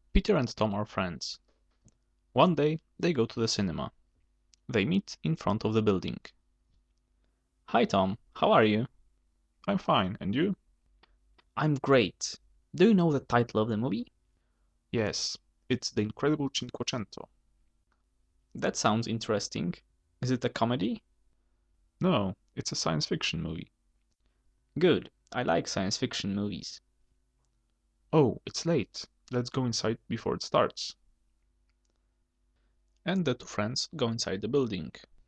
Peter and Tom are friends. One day, they go to the cinema. They meet in front of the building. Hi Tom, how are you? I'm fine, and you? I'm great. Do you know the title of the movie? Yes, it's The Incredible Cinquecento. That sounds interesting. Is it a comedy? No, it's a science fiction movie. Good, I like science fiction movies. Oh, it's late. Let's go inside before it starts. And the two friends go inside the building.